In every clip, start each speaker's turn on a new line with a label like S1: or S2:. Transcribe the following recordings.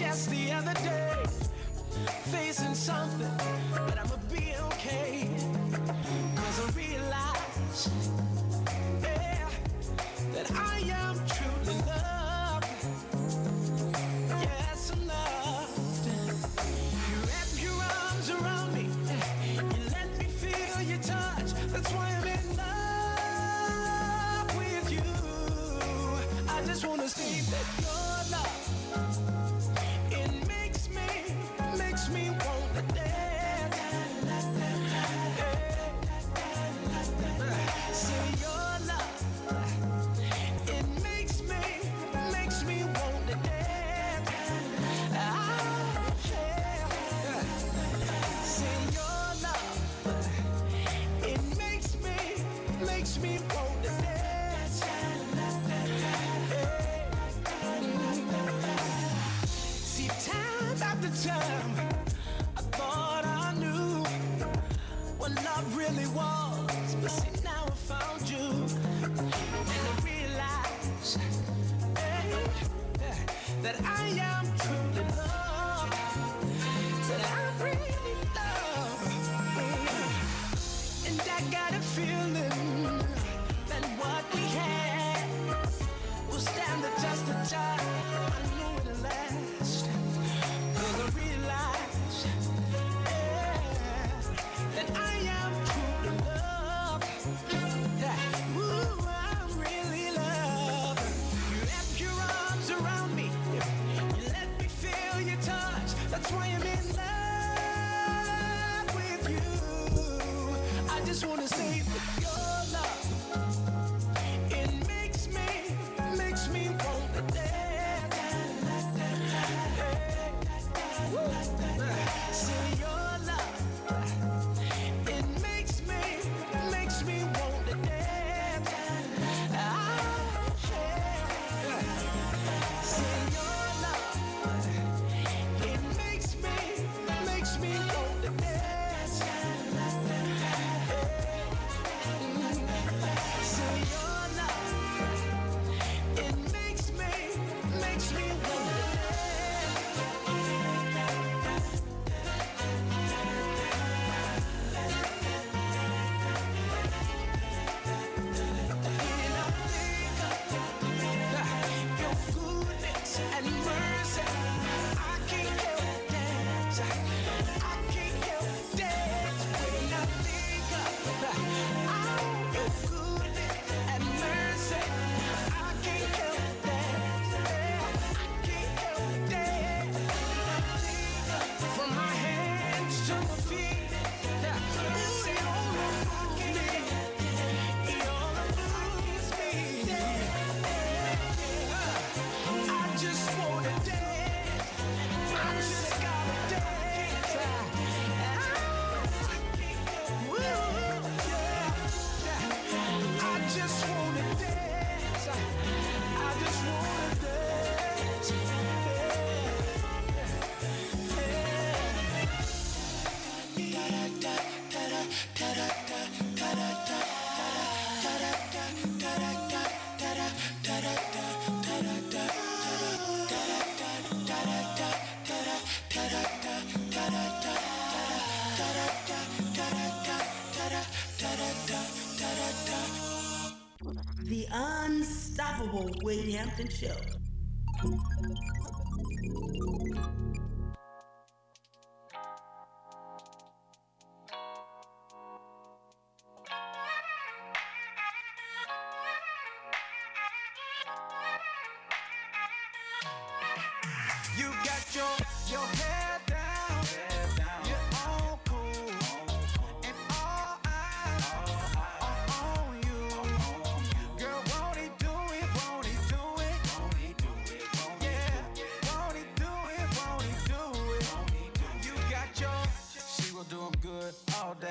S1: just the other day, facing something, but I'ma be okay. Cause I realize, yeah, that I am truly loved. Yes, I'm loved. You wrap your arms around me, you let me feel your touch. That's why I'm in love with you. I just wanna say that your love, it makes me want to dance. Say your love, it makes me want to dance. Say your love, it makes me want to dance. See, time after time, I thought I knew what love really was, but see now I found you, and I realize, that I am truly loved, that I really love, and I got a feeling that what we had will stand the test of time. I know it'll last, 'cause I realize, that I am truly loved. Ooh, I'm really loved. You wrap your arms around me, you let me feel your touch. That's why I'm in love with you. I just wanna say that your love, it makes me want to dance. Say your love, it makes me want to dance. Say your love, it makes me want to dance. Say your love, it makes me want to your goodness and mercy, I can't help dance. I can't help dance when I think of your goodness and mercy. I can't help dance. I can't help dance. From my hands to my feet, say all around me, all around me. I just wanna dance. I just gotta dance. Woo, yeah. I just wanna dance. I just wanna dance.
S2: The Unstoppable Wade Hampton Show.
S1: You got your head down, you're all cool, and all eyes are on you. Girl, won't he do it? Won't he do it? Yeah, won't he do it? Won't he do it? You got your, she will do him good all day. She's the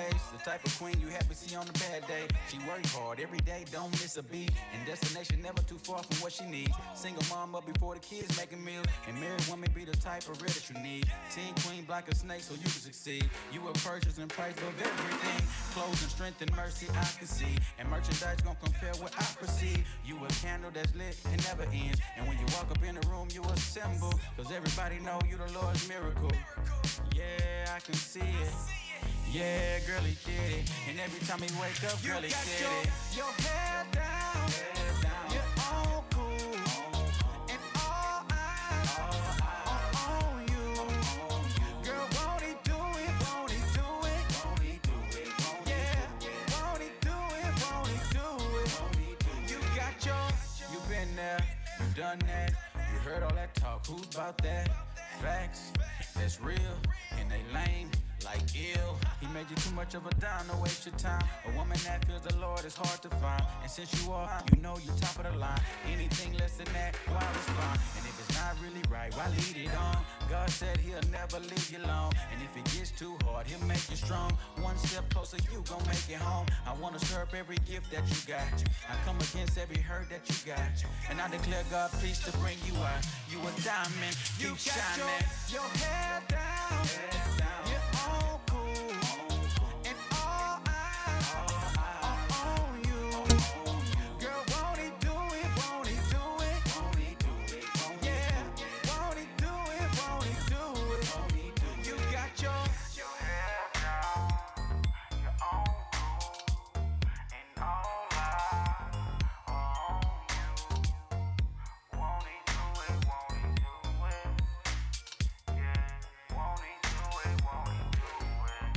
S3: type of queen you happy see on a bad day. She work hard every day, don't miss a beat. And destination never too far from what she needs. Single mom up before the kids making meals. And married woman be the type of real that you need. Teen queen, block a snake so you can succeed. You a purchase and price of everything. Clothes and strength and mercy I can see. And merchandise gon' compare what I perceive. You a candle that's lit and never ends. And when you walk up in the room, you a symbol. Cause everybody know you the Lord's miracle. Yeah, I can see it. Yeah, girl, he did it. And every time he wake up, girl, he did it. Your head down, you're all cool. And all eyes are on you. Girl, won't he do it? Won't he do it? Won't he do it? Yeah, won't he do it? Won't he do it? You got yours. You been there, you done that. You heard all that talk. Who's about that? Facts, that's real, and they lame. Like ill, he made you too much of a dime, don't waste your time. A woman that feels the Lord is hard to find. And since you are, you know you're top of the line. Anything less than that, why respond? And if it's not really right, why lead it on? God said he'll never leave you alone. And if it gets too hard, he'll make you strong. One step closer, you gon' make it home. I wanna stir up every gift that you got. I come against every hurt that you got. And I declare God pleased to bring you out. You a diamond, you keep shining. Your head down, you're all cool. And all eyes are on you. Girl, won't he do it? Won't he do it? Won't he do it? Yeah, won't he do it? Won't he do it? You got your head down, you're all cool. And all eyes are on you. Won't he do it? Won't he do it? Yeah, won't he do it? Won't he do it?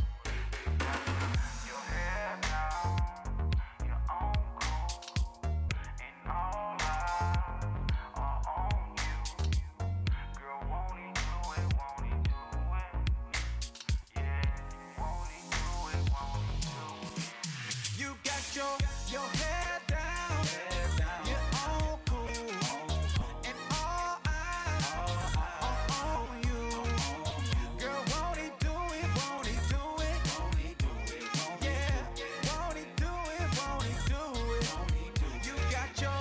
S3: Your head down, you're on cool. And all eyes are on you. Girl, won't he do it? Won't he do it? Yeah, won't he do it? Won't he do it? You got your head down, you're all cool. And all eyes are on you. Girl, won't he do it? Won't he do it? Won't he do it? Yeah, won't he do it? Won't he do it? You got your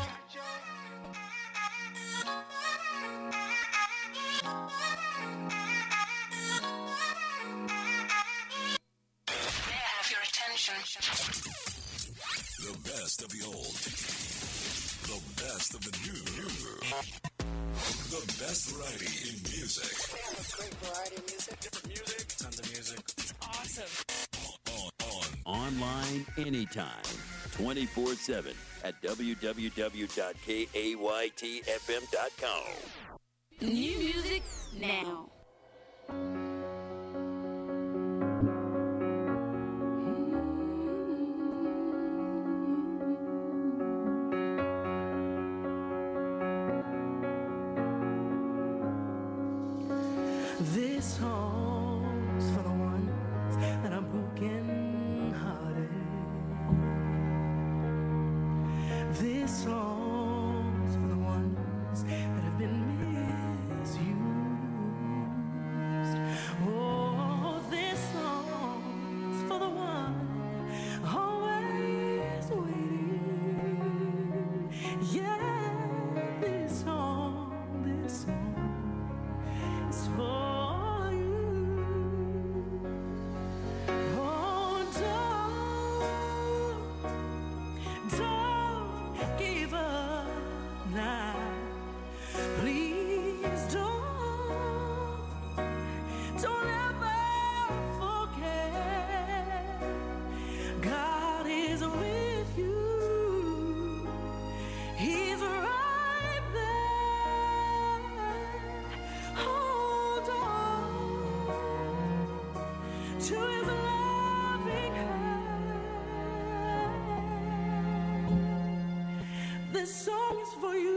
S4: May I have your attention?
S5: The best of the old. The best of the new. The best variety in music.
S4: We have a great variety of music.
S5: Different music. Tons of music.
S4: It's awesome.
S6: Online anytime, 24/7 at www.kaytfm.com.
S7: New music now.
S1: This song's for the ones that are broken hearted. This song's for the ones that have been misused. Oh, this song's for the one always waiting. Yeah, this song is for you. Oh, don't give up now. Please don't ever forget. God is with you. He's right there. Hold on to his loving hand. This song is for you.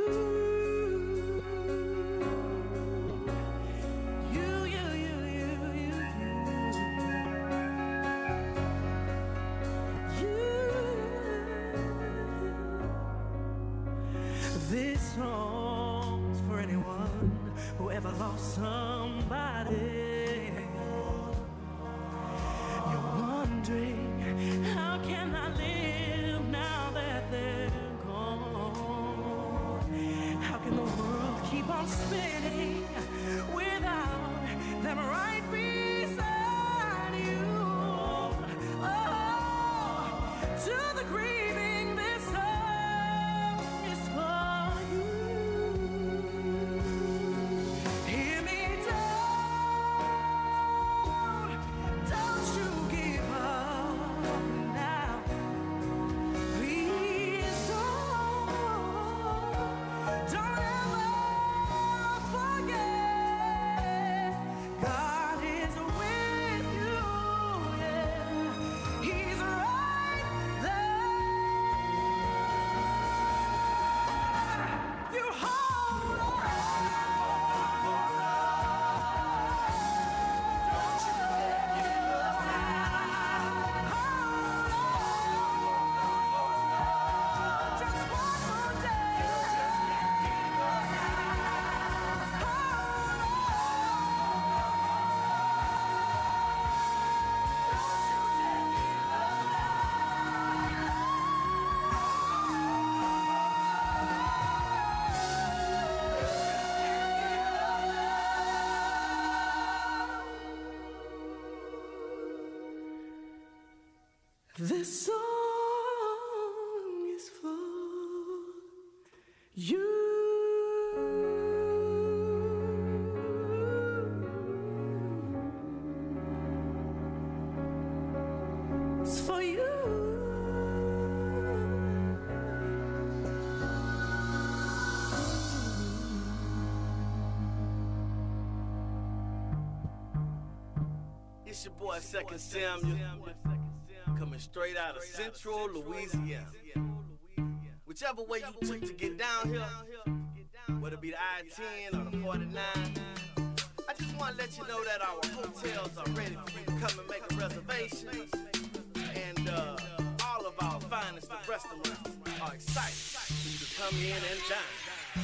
S1: This song's for anyone who ever lost somebody. You're wondering This song is for you. It's for you.
S8: It's your boy Second Samuel, coming straight out of Central Louisiana. Whichever way you took to get down here, whether it be the I-10 or the 49, I just want to let you know that our hotels are ready for you to come and make a reservation. And all of our finest restaurants are excited for you to come in and dine.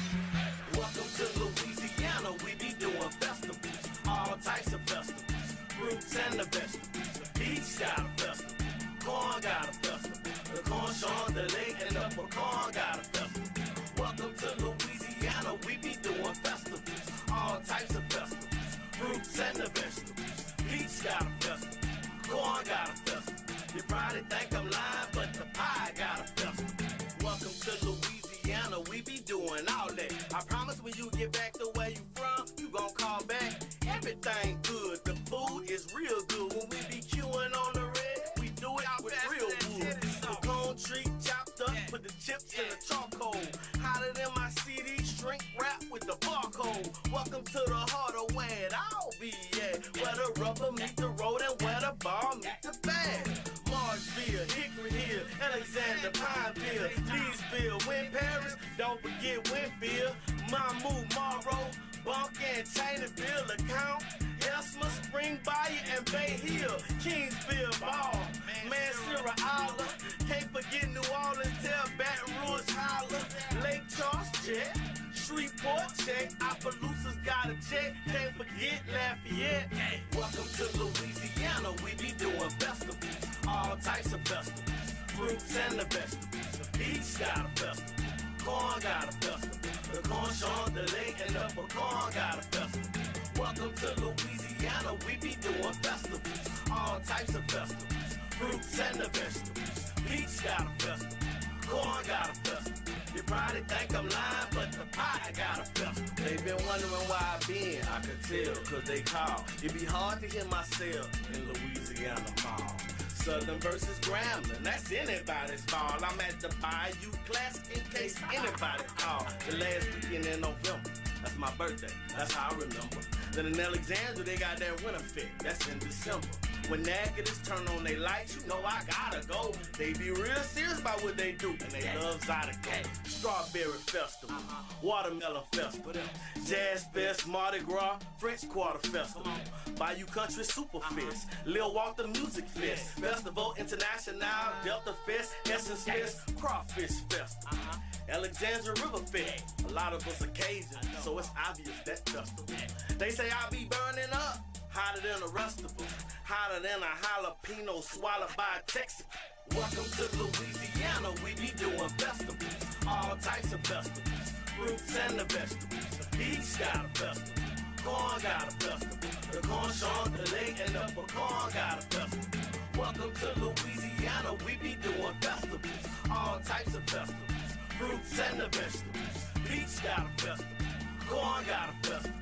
S8: Welcome to Louisiana, we be doing festivals, all types of festivals. Fruits and the vegetables. Peach got a festival. Corn got a festival. The corn Chandelier and the pecan got a festival. Welcome to Louisiana, we be doing festivals. All types of festivals. Fruits and the vegetables. Peach got a festival. Corn got a festival. You probably think I'm lying, but the pie got a festival. Welcome to Louisiana, we be doing all that. I promise when you get back to where you from, you gon' call back. Everything good, the food is real good. When we be queuing on the red, we do it with real wood. Pecan tree chopped up, put the chips in the charcoal. Hotter than my CD, shrink wrap with the barcode. Welcome to the heart of where it all be at. Where the rubber meet the road and where the bar meet the bag. Marshville, Hickory Hill, Alexander, Pineville, Leesville, Win Paris, don't forget Winfield, Mamou, Morrow, Bunk and Chinaville, LeCount, Elsma, Spring Bayou, and Bay Hill, Kingsville, Ball, Mansura, Isla, can't forget New Orleans, tell Baton Rouge, Holla, Lake Charles, check, Shreveport, check, Opelousas got a check, can't forget Lafayette. Welcome to Louisiana, we be doing festivals, all types of festivals, fruits and the vegetables, Peach got a festival, corn got a festival. The corn Chandelier and the pecan got a festival. Welcome to Louisiana, we be doing festivals. All types of festivals. Fruits and the vegetables. Peach got a festival. Corn got a festival. You probably think I'm lying, but the pie got a festival. They been wondering why I been, I could tell, cause they call. It be hard to hear myself in Louisiana Mall. Southern versus Grambling, that's anybody's ball. I'm at the Bayou Classic in case anybody call. The last weekend in November, that's my birthday, that's how I remember. Then in Alexandria, they got that winter fit, that's in December. When negatives turn on their lights, you know I gotta go. They be real serious about what they do, and they love Zydeco. Strawberry Festival, Watermelon Festival, Jazz Fest, Mardi Gras, French Quarter Festival, Bayou Country Super Fest, Lil Walter Music Fest, Festival International, Delta Fest, Essence Fest, Crawfish Fest, Alexandria River Fest. A lot of us are Cajun, so it's obvious that festival. They say I be burning up, hotter than a Rustable, hotter than a jalapeno swallowed by a Texan. Welcome to Louisiana, we be doing festivals, all types of festivals, fruits and the vegetables. Peach got a festival, corn got a festival, the corn Chandelier and the pecan got a festival. Welcome to Louisiana, we be doing festivals, all types of festivals, fruits and the vegetables. Peach got a festival, corn got a festival.